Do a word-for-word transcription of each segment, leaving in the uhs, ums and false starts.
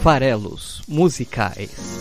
Farelos Musicais.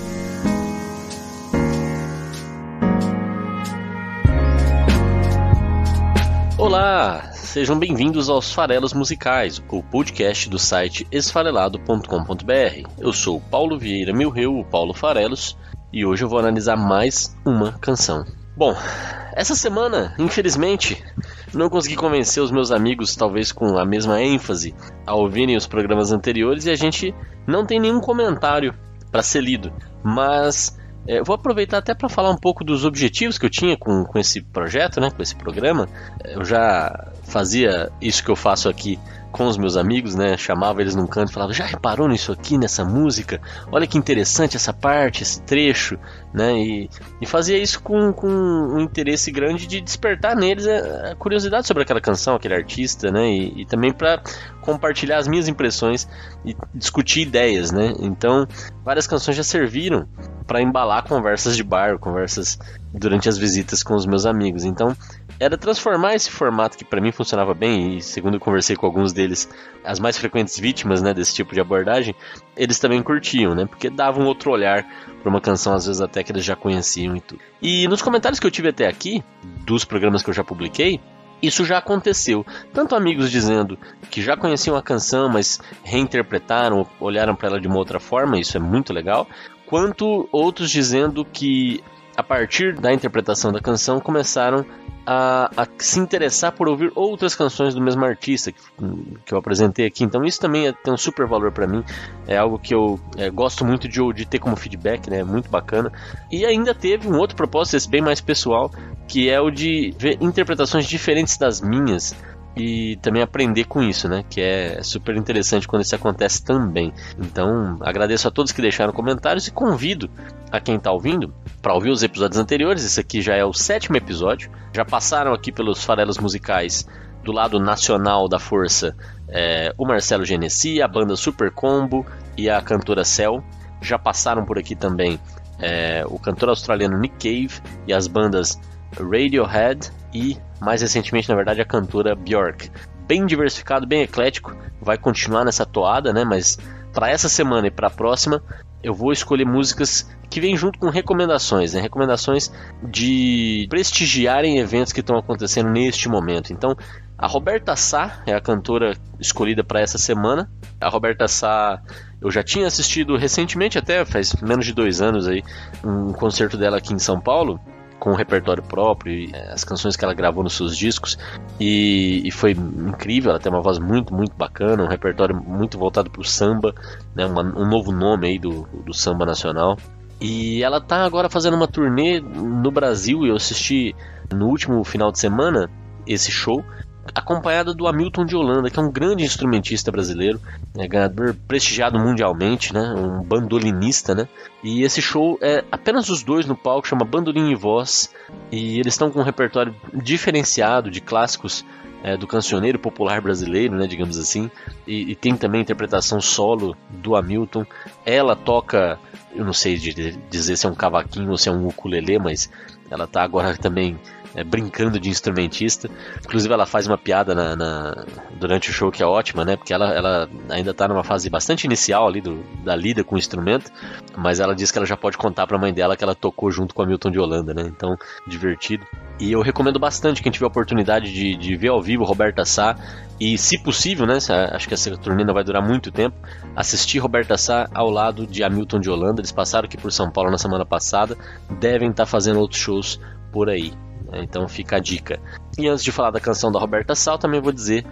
Olá, sejam bem-vindos aos Farelos Musicais, o podcast do site esfarelado ponto com ponto b r. Eu sou o Paulo Vieira Milreu, o Paulo Farelos, e hoje eu vou analisar mais uma canção. Bom, essa semana, infelizmente, não consegui convencer os meus amigos, talvez com a mesma ênfase, a ouvirem os programas anteriores, e a gente não tem nenhum comentário para ser lido. Mas é, eu vou aproveitar até para falar um pouco dos objetivos que eu tinha com, com esse projeto, né, com esse programa. Eu já fazia isso que eu faço aqui com os meus amigos, né? Chamava eles num canto e falava: já reparou nisso aqui, nessa música? Olha que interessante essa parte, esse trecho, né? E, e fazia isso com, com um interesse grande de despertar neles a, a curiosidade sobre aquela canção, aquele artista, né? E, e também para compartilhar as minhas impressões e discutir ideias, né? Então, várias canções já serviram para embalar conversas de bar, conversas durante as visitas com os meus amigos. Então, era transformar esse formato que para mim funcionava bem, e segundo eu conversei com alguns deles, as mais frequentes vítimas, né, desse tipo de abordagem, eles também curtiam, né, porque dava um outro olhar para uma canção, às vezes até que eles já conheciam e tudo. E nos comentários que eu tive até aqui, dos programas que eu já publiquei, isso já aconteceu. Tanto amigos dizendo que já conheciam a canção, mas reinterpretaram, olharam para ela de uma outra forma, isso é muito legal, quanto outros dizendo que a partir da interpretação da canção começaram a, a se interessar por ouvir outras canções do mesmo artista que, que eu apresentei aqui. Então isso também é, tem um super valor para mim, é algo que eu é, gosto muito de, de ter como feedback, né? É muito bacana. E ainda teve um outro propósito, esse bem mais pessoal, que é o de ver interpretações diferentes das minhas e também aprender com isso, né? Que é super interessante quando isso acontece também. Então, agradeço a todos que deixaram comentários e convido a quem está ouvindo para ouvir os episódios anteriores. Esse aqui já é o sétimo episódio. Já passaram aqui pelos Farelos Musicais do lado nacional da força é, o Marcelo Genesi, a banda Super Combo e a cantora Cell. Já passaram por aqui também é, o cantor australiano Nick Cave e as bandas Radiohead e, mais recentemente, na verdade, a cantora Björk. Bem diversificado, bem eclético, vai continuar nessa toada, né? Mas para essa semana e para a próxima eu vou escolher músicas que vêm junto com recomendações, né? Recomendações de prestigiarem eventos que estão acontecendo neste momento. Então, a Roberta Sá é a cantora escolhida para essa semana. A Roberta Sá eu já tinha assistido recentemente, até faz menos de dois anos aí, um concerto dela aqui em São Paulo, com um repertório próprio e as canções que ela gravou nos seus discos, e, e foi incrível. Ela tem uma voz muito, muito bacana, um repertório muito voltado para o samba, né, uma, um novo nome aí do, do samba nacional. E ela tá agora fazendo uma turnê no Brasil, e eu assisti no último final de semana esse show, acompanhada do Hamilton de Holanda, que é um grande instrumentista brasileiro, é ganhador prestigiado mundialmente, né, um bandolinista, né, e esse show é apenas os dois no palco, chama Bandolim e Voz, e eles estão com um repertório diferenciado de clássicos é, do cancioneiro popular brasileiro, né, digamos assim, e, e tem também interpretação solo do Hamilton. Ela toca, eu não sei dizer se é um cavaquinho ou se é um ukulele, mas ela tá agora também É, brincando de instrumentista. Inclusive ela faz uma piada na, na, durante o show que é ótima, né? Porque ela, ela ainda está numa fase bastante inicial ali do, da lida com o instrumento, mas ela diz que ela já pode contar para a mãe dela que ela tocou junto com a Hamilton de Holanda, né? Então, divertido. E eu recomendo bastante quem tiver a oportunidade de, de ver ao vivo Roberta Sá, e se possível, né? Acho que essa turnê não vai durar muito tempo, assistir Roberta Sá ao lado de Hamilton de Holanda. Eles passaram aqui por São Paulo na semana passada, devem estar fazendo outros shows por aí. Então fica a dica. E antes de falar da canção da Roberta Sá, também vou dizer,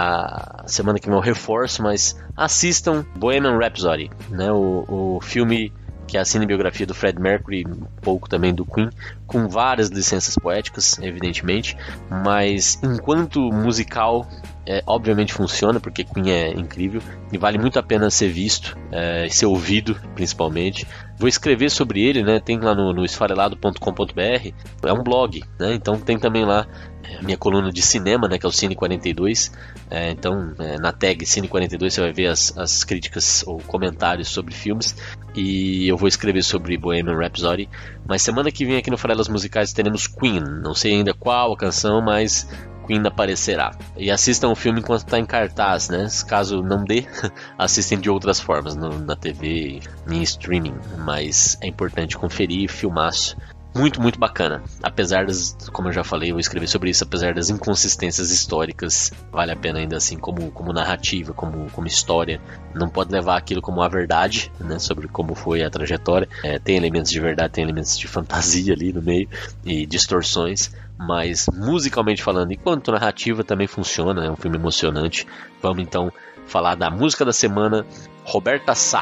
a semana que vem eu reforço, mas assistam Bohemian Rhapsody, né? o, o filme que é a cinebiografia do Freddie Mercury, um pouco também do Queen, com várias licenças poéticas, evidentemente, mas enquanto musical, é, obviamente funciona, porque Queen é incrível e vale muito a pena ser visto, é, ser ouvido, principalmente. Vou escrever sobre ele, né? Tem lá no, no esfarelado ponto com ponto b r, é um blog, né? Então tem também lá a minha coluna de cinema, né? Que é o Cine quarenta e dois. É, então, é, na tag Cine quarenta e dois você vai ver as, as críticas ou comentários sobre filmes, e eu vou escrever sobre Bohemian Rhapsody. Mas semana que vem aqui no Farelas Musicais teremos Queen, não sei ainda qual a canção, mas Queen aparecerá. E assistam o filme enquanto está em cartaz, né? Caso não dê, assistem de outras formas, no, na T V, em streaming. Mas é importante conferir, filmaço. Muito, muito bacana. Apesar das, como eu já falei, eu vou escrever sobre isso, apesar das inconsistências históricas, vale a pena ainda assim como, como narrativa, como, como história. Não pode levar aquilo como a verdade, né, sobre como foi a trajetória. É, tem elementos de verdade, tem elementos de fantasia ali no meio e distorções, mas musicalmente falando, enquanto narrativa também funciona, é um filme emocionante. Vamos então falar da música da semana, Roberta Sá.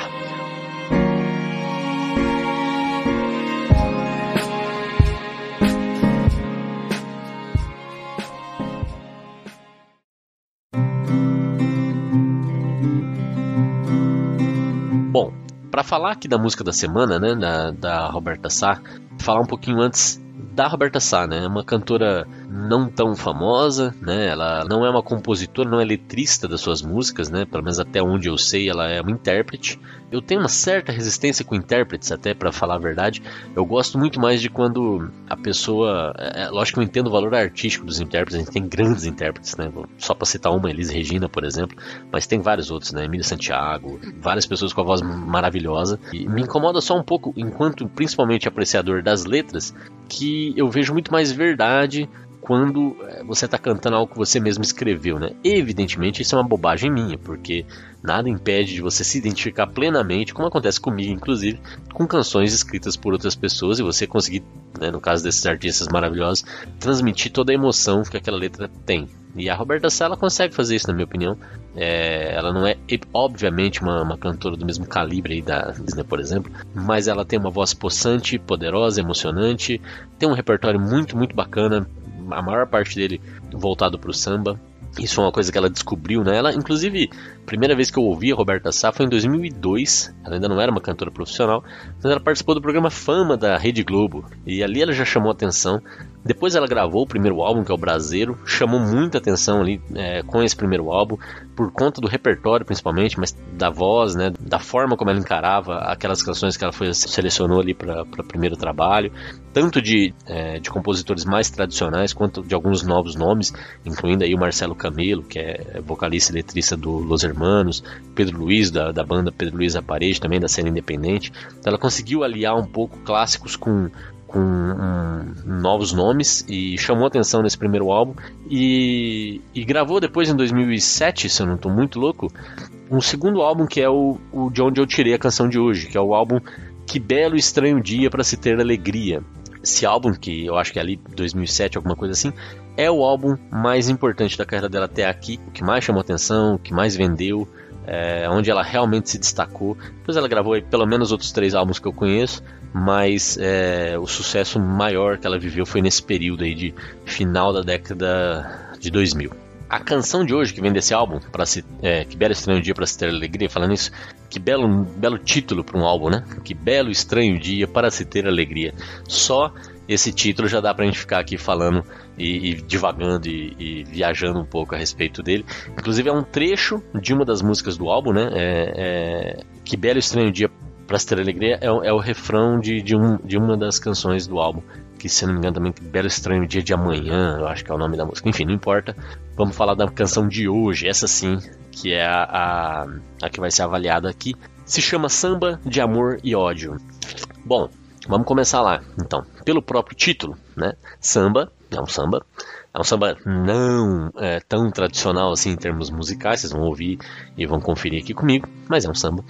Bom, para falar aqui da música da semana, né, da, da Roberta Sá, falar um pouquinho antes da Roberta Sá, né, é uma cantora não tão famosa, né, ela não é uma compositora, não é letrista das suas músicas, né, pelo menos até onde eu sei, ela é uma intérprete. Eu tenho uma certa resistência com intérpretes, até para falar a verdade. Eu gosto muito mais de quando a pessoa, é, lógico que eu entendo o valor artístico dos intérpretes, a gente tem grandes intérpretes, né, só para citar uma, Elis Regina, por exemplo, mas tem vários outros, né, Emília Santiago, várias pessoas com a voz maravilhosa, e me incomoda só um pouco, enquanto principalmente apreciador das letras, que eu vejo muito mais verdade quando você está cantando algo que você mesmo escreveu, né? Evidentemente isso é uma bobagem minha, porque nada impede de você se identificar plenamente, como acontece comigo inclusive, com canções escritas por outras pessoas, e você conseguir, né, no caso desses artistas maravilhosos, transmitir toda a emoção que aquela letra tem. E a Roberta Sá, ela consegue fazer isso, na minha opinião. É, ela não é, obviamente, uma, uma cantora do mesmo calibre aí da Disney, por exemplo, mas ela tem uma voz possante, poderosa, emocionante, tem um repertório muito, muito bacana, a maior parte dele voltado para o samba. Isso é uma coisa que ela descobriu, né? Ela, inclusive, a primeira vez que eu ouvi a Roberta Sá foi em dois mil e dois. Ela ainda não era uma cantora profissional, mas ela participou do programa Fama da Rede Globo. E ali ela já chamou atenção. Depois ela gravou o primeiro álbum, que é o Braseiro. Chamou muita atenção ali é, com esse primeiro álbum, por conta do repertório principalmente, mas da voz, né? Da forma como ela encarava aquelas canções que ela foi, selecionou ali para o primeiro trabalho. Tanto de, é, de compositores mais tradicionais, quanto de alguns novos nomes, incluindo aí o Marcelo Camelo, que é vocalista e letrista do Los Hermanos, Pedro Luiz, da, da banda Pedro Luiz à Parede, também da cena independente. Então ela conseguiu aliar um pouco clássicos com, com um, novos nomes e chamou atenção nesse primeiro álbum. E, e gravou depois, em dois mil e sete, se eu não estou muito louco, um segundo álbum, que é o, o de onde eu tirei a canção de hoje, que é o álbum Que Belo Estranho Dia para Se Ter Alegria. Esse álbum, que eu acho que é ali dois mil e sete, alguma coisa assim, é o álbum mais importante da carreira dela até aqui, o que mais chamou atenção, o que mais vendeu, é, onde ela realmente se destacou. Depois ela gravou aí, pelo menos outros três álbuns que eu conheço, mas é, o sucesso maior que ela viveu foi nesse período aí de final da década de dois mil. A canção de hoje que vem desse álbum, pra se, é, Que Belo Estranho Dia para Se Ter Alegria, falando isso, que belo, belo título para um álbum, né? Que Belo Estranho Dia para Se Ter Alegria. Só esse título já dá pra gente ficar aqui falando e, e divagando e, e viajando um pouco a respeito dele. Inclusive é um trecho de uma das músicas do álbum, né? É, é, Que Belo Estranho Dia para Se Ter Alegria é, é o refrão de, de, um, de uma das canções do álbum, que, se não me engano, também Que Belo Estranho Dia de Amanhã, eu acho que é o nome da música. Enfim, não importa. Vamos falar da canção de hoje, essa sim, que é a, a, a que vai ser avaliada aqui. Se chama Samba de Amor e Ódio. Bom, vamos começar lá, então. Pelo próprio título, né? Samba, é um samba. É um samba não é, tão tradicional assim em termos musicais, vocês vão ouvir e vão conferir aqui comigo, mas é um samba.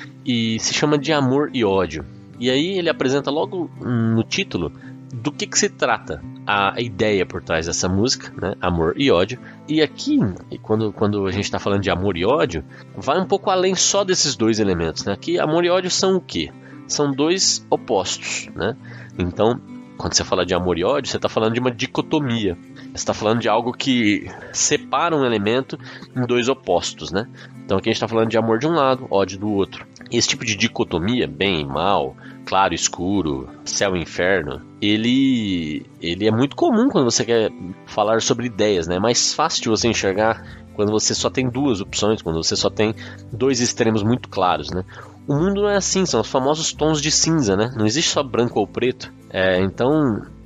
E se chama de Amor e Ódio. E aí ele apresenta logo no título do que, que se trata a ideia por trás dessa música, né? Amor e ódio. E aqui, quando, quando a gente está falando de amor e ódio, vai um pouco além só desses dois elementos, né? Aqui amor e ódio são o quê? São dois opostos, né? Então, quando você fala de amor e ódio, você está falando de uma dicotomia. Você está falando de algo que separa um elemento em dois opostos, né? Então aqui a gente está falando de amor de um lado, ódio do outro. E esse tipo de dicotomia, bem e mal, claro e escuro, céu e inferno, ele, ele é muito comum quando você quer falar sobre ideias, né? É mais fácil de você enxergar quando você só tem duas opções, quando você só tem dois extremos muito claros, né? O mundo não é assim, são os famosos tons de cinza, né? Não existe só branco ou preto. É, então,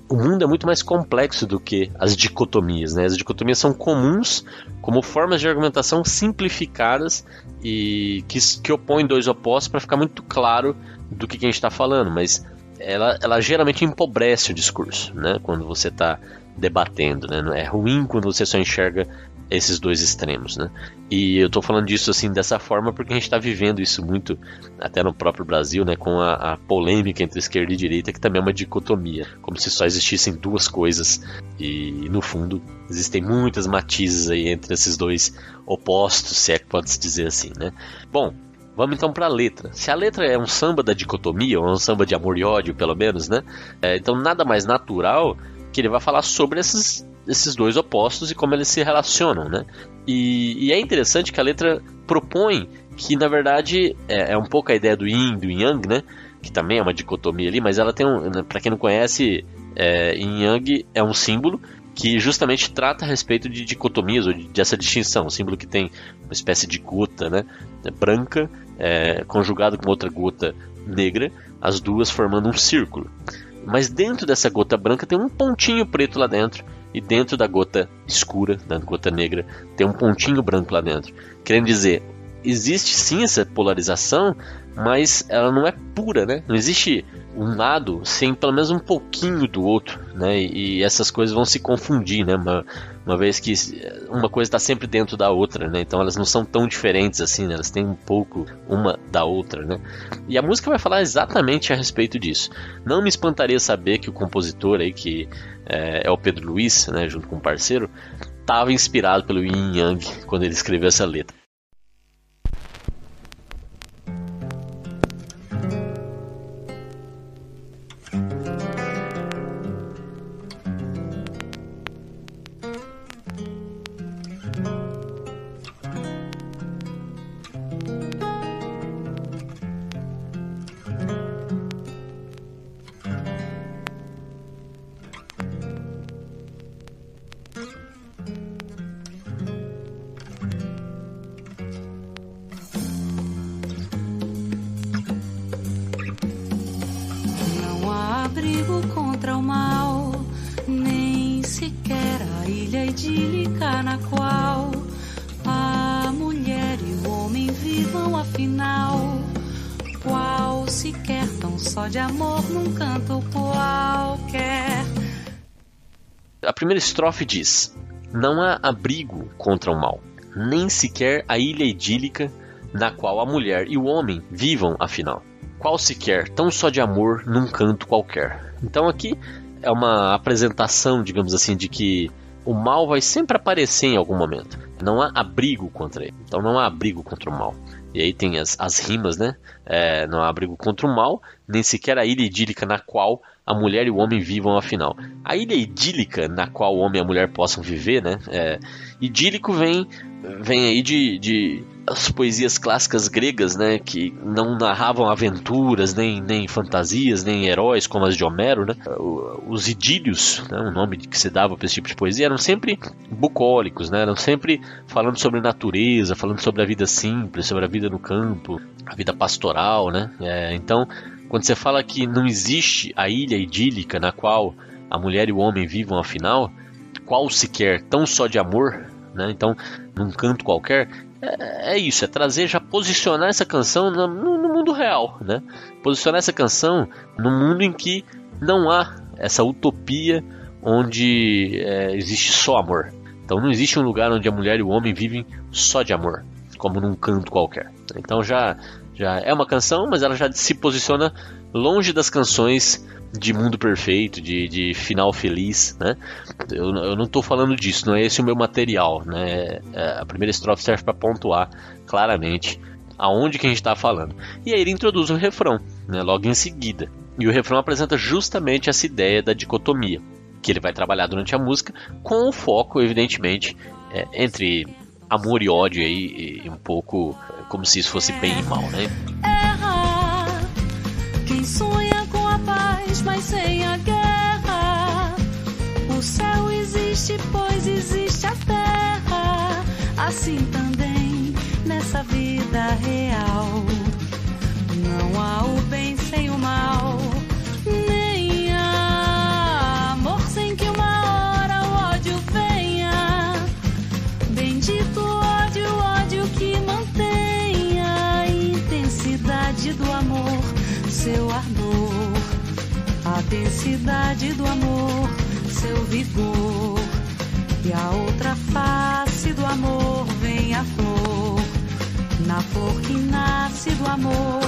o mundo é muito mais complexo do que as dicotomias, né? As dicotomias são comuns como formas de argumentação simplificadas e que, que opõem dois opostos para ficar muito claro do que, que a gente está falando, mas ela, ela geralmente empobrece o discurso, né? Quando você está debatendo, né? É ruim quando você só enxerga esses dois extremos, né? E eu tô falando disso assim dessa forma porque a gente está vivendo isso muito até no próprio Brasil, né? Com a, a polêmica entre esquerda e direita, que também é uma dicotomia, como se só existissem duas coisas e no fundo existem muitas matizes aí entre esses dois opostos, se é que pode se dizer assim, né? Bom, vamos então para a letra. Se a letra é um samba da dicotomia, ou um samba de amor e ódio, pelo menos, né? É, então nada mais natural que ele vai falar sobre esses, esses dois opostos e como eles se relacionam, né? E, e é interessante que a letra propõe que, na verdade, é, é um pouco a ideia do yin e do yang, né? Que também é uma dicotomia ali, mas ela tem um... Para quem não conhece, é, yin yang é um símbolo que justamente trata a respeito de dicotomias, ou de, dessa distinção. Um símbolo que tem uma espécie de gota, né? Branca, é, conjugado com outra gota negra, as duas formando um círculo. Mas dentro dessa gota branca tem um pontinho preto lá dentro, e dentro da gota escura, da gota negra, tem um pontinho branco lá dentro. Querendo dizer, existe sim essa polarização, mas ela não é pura, né? Não existe um lado sem pelo menos um pouquinho do outro, né? E, e essas coisas vão se confundir, né? Uma, uma vez que uma coisa está sempre dentro da outra, né? Então elas não são tão diferentes assim, né? Elas têm um pouco uma da outra, né? E a música vai falar exatamente a respeito disso. Não me espantaria saber que o compositor aí, que é, é o Pedro Luiz, né? Junto com um parceiro, estava inspirado pelo Yin Yang quando ele escreveu essa letra. Abrigo contra o mal, nem sequer a ilha idílica na qual a mulher e o homem vivam afinal. Qual sequer tão só de amor num canto qualquer. A primeira estrofe diz: não há abrigo contra o mal, nem sequer a ilha idílica na qual a mulher e o homem vivam afinal. Qual sequer, tão só de amor num canto qualquer. Então aqui é uma apresentação, digamos assim, de que o mal vai sempre aparecer em algum momento. Não há abrigo contra ele. Então não há abrigo contra o mal. E aí tem as, as rimas, né? É, não há abrigo contra o mal, nem sequer a ilha idílica na qual a mulher e o homem vivam afinal. A ilha idílica na qual o homem e a mulher possam viver, né? É, idílico vem, vem aí de, de as poesias clássicas gregas, né? Que não narravam aventuras, nem, nem fantasias, nem heróis como as de Homero, né? Os idílios, né? O nome que se dava para esse tipo de poesia, eram sempre bucólicos, né? Eram sempre falando sobre natureza, falando sobre a vida simples, sobre a vida no campo, a vida pastoral, né? É, então, quando você fala que não existe a ilha idílica na qual a mulher e o homem vivam afinal, qual sequer tão só de amor, né? Então, num canto qualquer, é, é isso, é trazer, já posicionar essa canção no, no mundo real, né? Posicionar essa canção no mundo em que não há essa utopia onde é, existe só amor. Então não existe um lugar onde a mulher e o homem vivem só de amor, como num canto qualquer. Então já, já é uma canção, mas ela já se posiciona longe das canções de mundo perfeito, de, de final feliz, né? Eu, eu não estou falando disso, não é esse o meu material, né? É, a primeira estrofe serve para pontuar claramente aonde que a gente está falando. E aí ele introduz o refrão, né? Logo em seguida. E o refrão apresenta justamente essa ideia da dicotomia, que ele vai trabalhar durante a música, com o foco, evidentemente, é, entre amor e ódio aí, e um pouco como se isso fosse bem e mal, né? Erra quem sonha com a paz, mas sem a guerra. O céu existe, pois existe a terra. Assim também nessa vida real não há o bem sem o mal, nem amor. seu ardor, a densidade do amor, seu vigor. E a outra face do amor vem a flor, na flor que nasce do amor.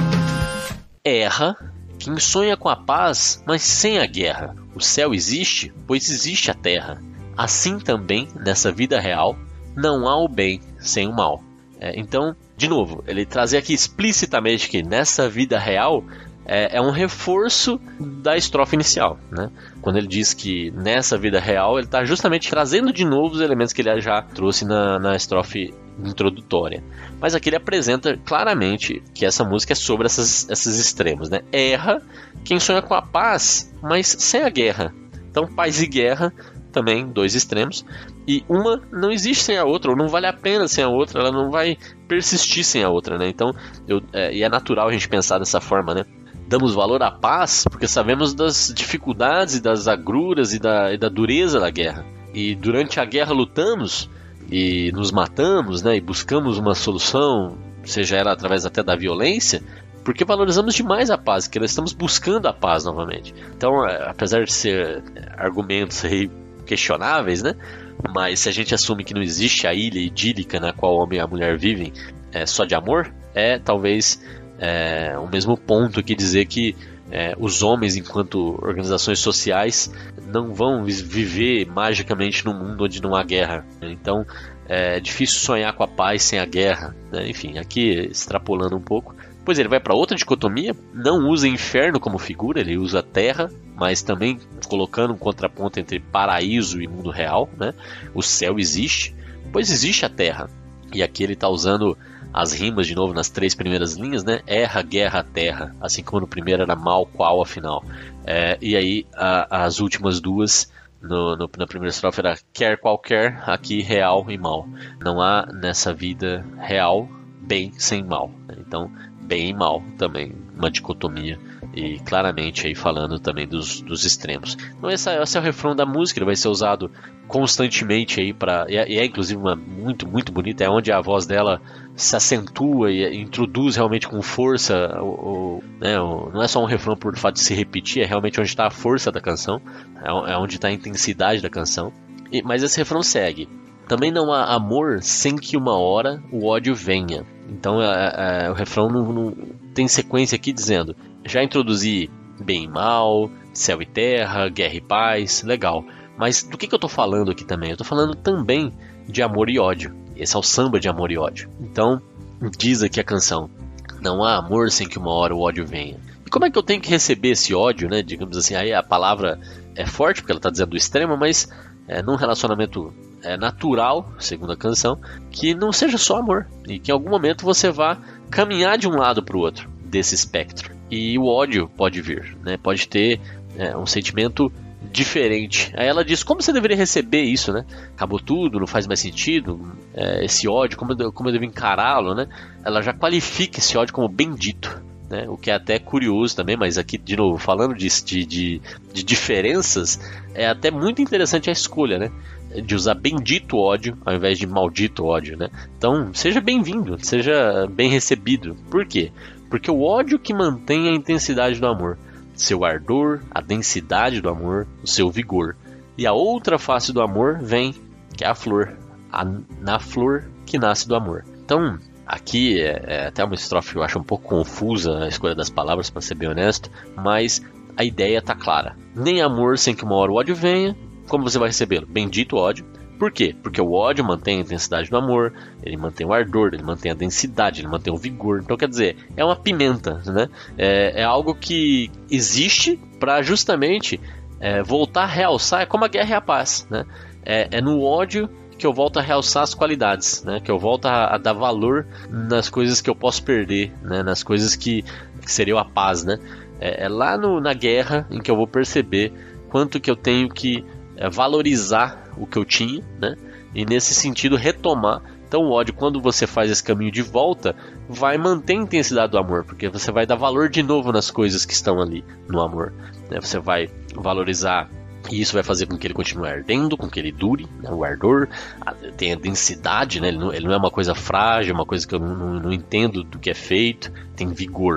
Erra quem sonha com a paz, mas sem a guerra. O céu existe, pois existe a terra. Assim também, nessa vida real, não há o bem sem o mal. É, então, de novo, ele traz aqui explicitamente que nessa vida real é, é um reforço da estrofe inicial, né? Quando ele diz que nessa vida real, ele está justamente trazendo de novo os elementos que ele já trouxe na, na estrofe introdutória. Mas aqui ele apresenta claramente que essa música é sobre essas, esses extremos, né? Erra quem sonha com a paz, mas sem a guerra. Então, paz e guerra, também dois extremos, e uma não existe sem a outra, ou não vale a pena sem a outra, ela não vai persistir sem a outra, né? Então, eu, é, e é natural a gente pensar dessa forma, né? Damos valor à paz porque sabemos das dificuldades e das agruras e da, e da dureza da guerra. E durante a guerra lutamos e nos matamos, né? E buscamos uma solução, seja ela através até da violência, porque valorizamos demais a paz, porque nós estamos buscando a paz novamente. Então, apesar de ser argumentos aí questionáveis, né? Mas se a gente assume que não existe a ilha idílica na qual o homem e a mulher vivem é, só de amor, é talvez é, o mesmo ponto que dizer que é, os homens, enquanto organizações sociais, não vão viver magicamente num mundo onde não há guerra. Então, é difícil sonhar com a paz sem a guerra, né? Enfim, aqui extrapolando um pouco. Pois ele vai para outra dicotomia, não usa inferno como figura, ele usa terra, mas também colocando um contraponto entre paraíso e mundo real, né? O céu existe, pois existe a terra. E aqui ele está usando as rimas de novo nas três primeiras linhas, né? Erra, guerra, terra, assim como no primeiro era mal, qual, afinal. É, e aí a, as últimas duas, no, no, na primeira estrofe era quer, qualquer, aqui real e mal. Não há nessa vida real bem sem mal, né? Então, bem e mal também, uma dicotomia, e claramente aí falando também dos, dos extremos. Então esse é, esse é o refrão da música, ele vai ser usado constantemente aí para, e, é, e é inclusive uma muito muito bonita, é onde a voz dela se acentua e introduz realmente com força o, o, né, o, não é só um refrão por fato de se repetir, é realmente onde está a força da canção, é, é onde está a intensidade da canção. E, mas esse refrão segue: também não há amor sem que uma hora o ódio venha. Então é, é, o refrão não, não tem sequência aqui dizendo: já introduzi bem e mal, céu e terra, guerra e paz, legal. Mas do que, que eu estou falando aqui também? Eu estou falando também de amor e ódio. Esse é o samba de amor e ódio. Então diz aqui a canção: não há amor sem que uma hora o ódio venha. E como é que eu tenho que receber esse ódio, né? Digamos assim, aí a palavra é forte porque ela está dizendo do extremo, mas é, num relacionamento é natural, segundo a canção, que não seja só amor, e que em algum momento você vá caminhar de um lado para o outro desse espectro. E o ódio pode vir, né? Pode ter é, um sentimento diferente. Aí ela diz: como você deveria receber isso, né? Acabou tudo, não faz mais sentido, é, esse ódio, como eu, como eu devo encará-lo, né? Ela já qualifica esse ódio como bendito, né? O que é até curioso também, mas aqui, de novo, falando de, de, de, de diferenças, é até muito interessante a escolha, né? De usar bendito ódio ao invés de maldito ódio, né? Então, seja bem-vindo, seja bem recebido. Por quê? Porque o ódio que mantém a intensidade do amor, seu ardor, a densidade do amor, o seu vigor. E a outra face do amor vem, que é a flor, a, na flor que nasce do amor. Então, aqui é, é até uma estrofe que eu acho um pouco confusa a escolha das palavras, para ser bem honesto, mas a ideia está clara. Nem amor sem que uma hora o ódio venha. Como você vai recebê-lo? Bendito ódio. Por quê? Porque o ódio mantém a intensidade do amor, ele mantém o ardor, ele mantém a densidade, ele mantém o vigor. Então, quer dizer, é uma pimenta, né? É, é algo que existe para justamente é, voltar a realçar, é como a guerra e a paz, né? É, é no ódio que eu volto a realçar as qualidades, né? Que eu volto a, a dar valor nas coisas que eu posso perder, né? Nas coisas que, que seriam a paz, né? É, é lá no, na guerra em que eu vou perceber quanto que eu tenho que é, valorizar o que eu tinha, né? E nesse sentido retomar. Então o ódio, quando você faz esse caminho de volta, vai manter a intensidade do amor, porque você vai dar valor de novo nas coisas que estão ali no amor, né? Você vai valorizar, e isso vai fazer com que ele continue ardendo, com que ele dure, né? O ardor tem a densidade, né? Ele, não, ele não é uma coisa frágil, uma coisa que eu não, não, não entendo do que é feito, tem vigor.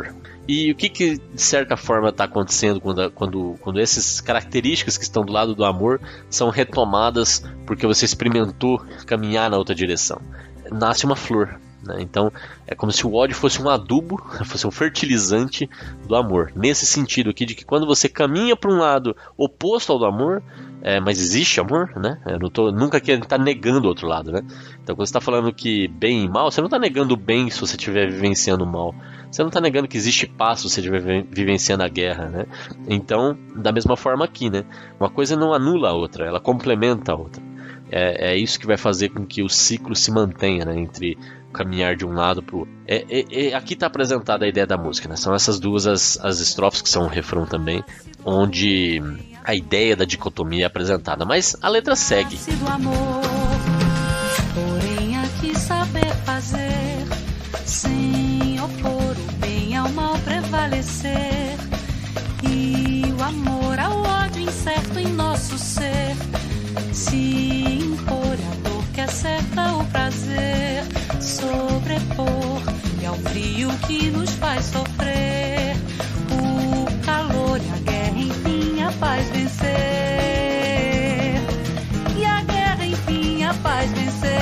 E o que, que de certa forma está acontecendo quando, quando, quando essas características que estão do lado do amor são retomadas porque você experimentou caminhar na outra direção? Nasce uma flor. Né? Então é como se o ódio fosse um adubo, fosse um fertilizante do amor. Nesse sentido aqui de que quando você caminha para um lado oposto ao do amor, é, mas existe amor, né? Eu não tô nunca querendo estar negando o outro lado, né? Então quando você está falando que bem e mal, você não está negando o bem se você estiver vivenciando o mal. Você não está negando que existe paz se você estiver vivenciando a guerra, né? Então, da mesma forma aqui, né? Uma coisa não anula a outra, ela complementa a outra. É, é isso que vai fazer com que o ciclo se mantenha, né? Entre caminhar de um lado para o outro. É, é, é, aqui está apresentada a ideia da música, né? São essas duas as, as estrofes que são um refrão também, onde a ideia da dicotomia é apresentada, mas a letra segue. Do amor, porém aqui saber fazer, sem opor o bem ao mal prevalecer, e o amor ao ódio incerto em nosso ser, se impor a dor que acerta o prazer, sobrepor e ao frio que nos faz sofrer, o calor e a guerra, enfim, a paz vencer. E a guerra, enfim, a paz vencer.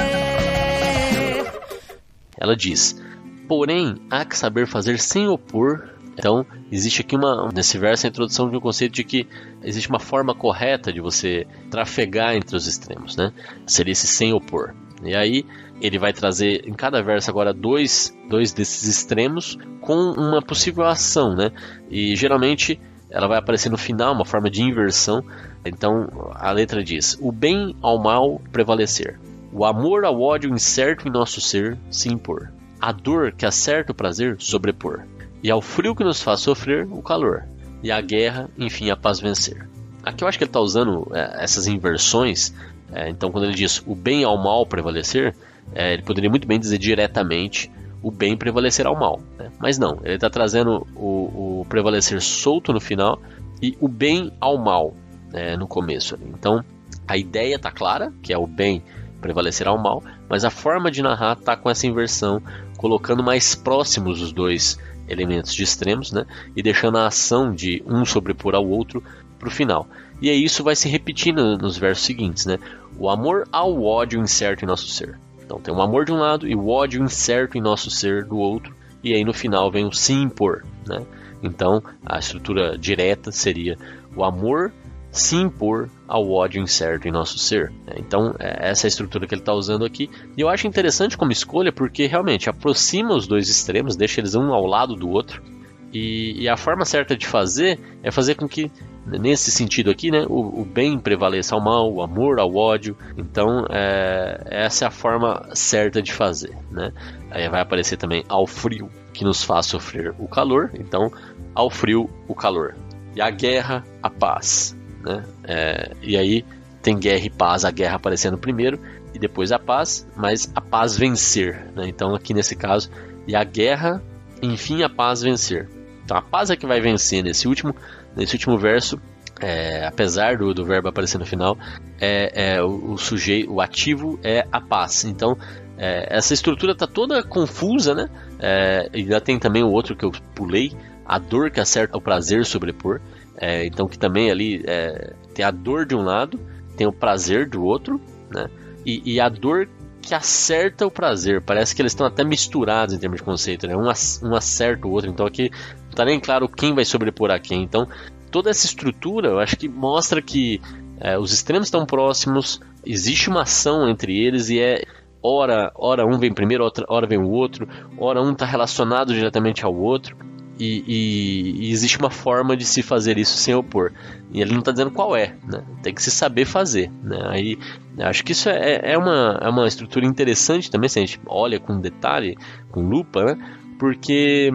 Ela diz: porém, há que saber fazer sem opor. Então, existe aqui uma, nesse verso a introdução de um conceito de que existe uma forma correta de você trafegar entre os extremos, né? Seria esse sem opor. E aí, ele vai trazer em cada verso agora dois, dois desses extremos com uma possível ação, né? E geralmente ela vai aparecer no final, uma forma de inversão. Então, a letra diz: o bem ao mal prevalecer, o amor ao ódio incerto em nosso ser se impor, a dor que acerta o prazer sobrepor, e ao frio que nos faz sofrer o calor, e a guerra, enfim, a paz vencer. Aqui eu acho que ele está usando é, essas inversões. É, então quando ele diz o bem ao mal prevalecer, é, ele poderia muito bem dizer diretamente o bem prevalecer ao mal, né? Mas não, ele está trazendo o, o prevalecer solto no final e o bem ao mal, né, no começo. Então a ideia está clara, que é o bem prevalecer ao mal, mas a forma de narrar está com essa inversão, colocando mais próximos os dois elementos de extremos, né, e deixando a ação de um sobrepor ao outro para o final. E aí isso vai se repetindo nos versos seguintes, né? O amor ao ódio incerto em nosso ser. Então tem o amor de um lado e o ódio incerto em nosso ser do outro, e aí no final vem o se impor, né? Então a estrutura direta seria o amor se impor ao ódio incerto em nosso ser. Então essa é a estrutura que ele está usando aqui, e eu acho interessante como escolha porque realmente aproxima os dois extremos, deixa eles um ao lado do outro, e, e a forma certa de fazer é fazer com que, nesse sentido aqui, né, o, o bem prevaleça ao mal, o amor ao ódio. Então é, essa é a forma certa de fazer, né? Aí vai aparecer também ao frio que nos faz sofrer o calor. Então ao frio o calor, e a guerra a paz, né? É, e aí tem guerra e paz, a guerra aparecendo primeiro e depois a paz, mas a paz vencer, né? Então aqui nesse caso, e a guerra, enfim, a paz vencer. Então a paz é que vai vencer nesse último, nesse último verso. É, apesar do, do verbo aparecer no final, é, é, o, o sujeito, o ativo é a paz. Então é, essa estrutura está toda confusa, né? É, e ainda tem também o outro que eu pulei, a dor que acerta o prazer sobrepor. É, então que também ali é, tem a dor de um lado, tem o prazer do outro, né? E, e a dor que acerta o prazer. Parece que eles estão até misturados em termos de conceito, né? Um, um acerta o outro. Então aqui não está nem claro quem vai sobrepor a quem. Então toda essa estrutura eu acho que mostra que é, os extremos estão próximos, existe uma ação entre eles, e é ora, ora um vem primeiro, outra, ora vem o outro, ora um está relacionado diretamente ao outro. E, e, e existe uma forma de se fazer isso sem opor, e ele não está dizendo qual é, né? Tem que se saber fazer, né? Aí, acho que isso é, é, uma, é uma estrutura interessante também, se a gente olha com detalhe, com lupa, né? Porque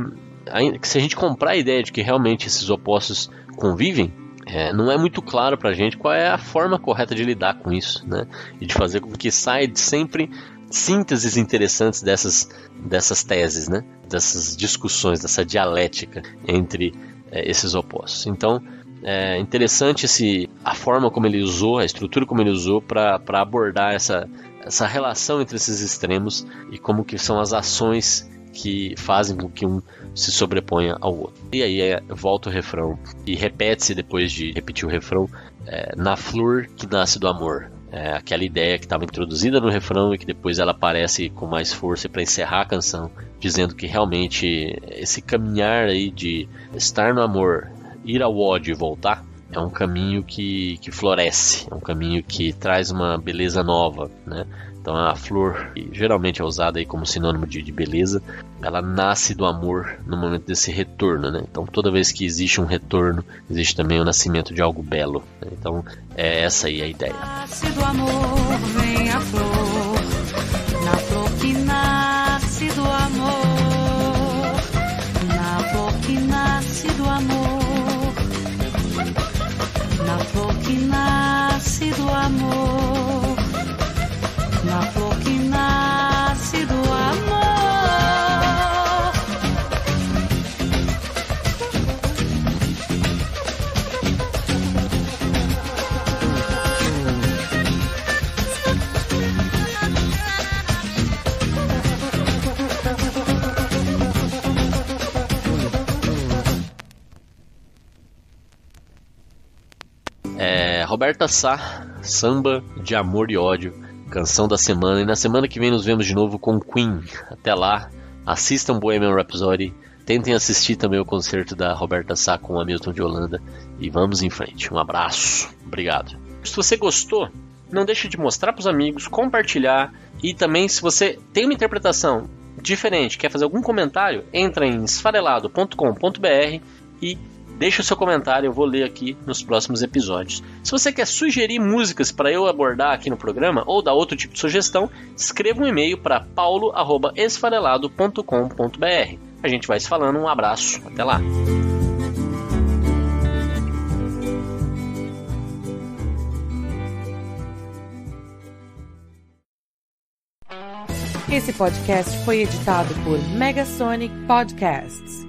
se a gente comprar a ideia de que realmente esses opostos convivem, é, não é muito claro para a gente qual é a forma correta de lidar com isso, né? E de fazer com que saia sempre sínteses interessantes dessas, dessas teses, né? Dessas discussões, dessa dialética entre é, esses opostos. Então é interessante esse, a forma como ele usou, a estrutura como ele usou para abordar essa, essa relação entre esses extremos e como que são as ações que fazem com que um se sobreponha ao outro. E aí é, volta o refrão e repete-se depois de repetir o refrão, é, na flor que nasce do amor. É, aquela ideia que estava introduzida no refrão e que depois ela aparece com mais força para encerrar a canção, dizendo que realmente esse caminhar aí de estar no amor, ir ao ódio e voltar, é um caminho que, que floresce, é um caminho que traz uma beleza nova, né? Então a flor, que geralmente é usada aí como sinônimo de, de beleza, ela nasce do amor no momento desse retorno, né? Então toda vez que existe um retorno, existe também o nascimento de algo belo, né? Então é essa aí a ideia. Nasce do amor, vem a flor, na flor que nasce do amor, na flor que nasce do amor, na flor que nasce do amor, na flor que nasce do amor. É, Roberta Sá, Samba de Amor e Ódio, canção da semana. E na semana que vem nos vemos de novo com Queen. Até lá, assistam Bohemian Rhapsody, tentem assistir também o concerto da Roberta Sá com o Hamilton de Holanda e vamos em frente. Um abraço, obrigado. Se você gostou, não deixe de mostrar para os amigos, compartilhar, e também se você tem uma interpretação diferente, quer fazer algum comentário, entra em esfarelado ponto com ponto b r e deixa o seu comentário, eu vou ler aqui nos próximos episódios. Se você quer sugerir músicas para eu abordar aqui no programa ou dar outro tipo de sugestão, escreva um e-mail para paulo arroba esfarelado ponto com ponto b r. A gente vai se falando, um abraço, até lá. Esse podcast foi editado por Megasonic Podcasts.